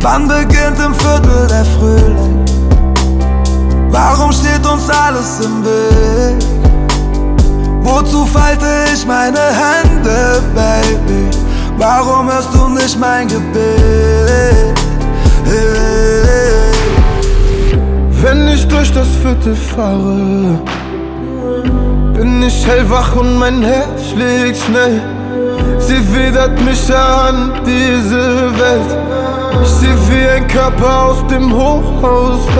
Wann beginnt im Viertel der Frühling? Warum steht uns alles im Weg? Wozu falte ich meine Hände, Baby? Warum hörst du nicht mein Gebet? Wenn ich durch das Viertel fahre, bin ich hellwach und mein Herz schlägt schnell. Sie widert mich an, diese Welt. Ich seh wie ein Körper aus dem Hochhaus.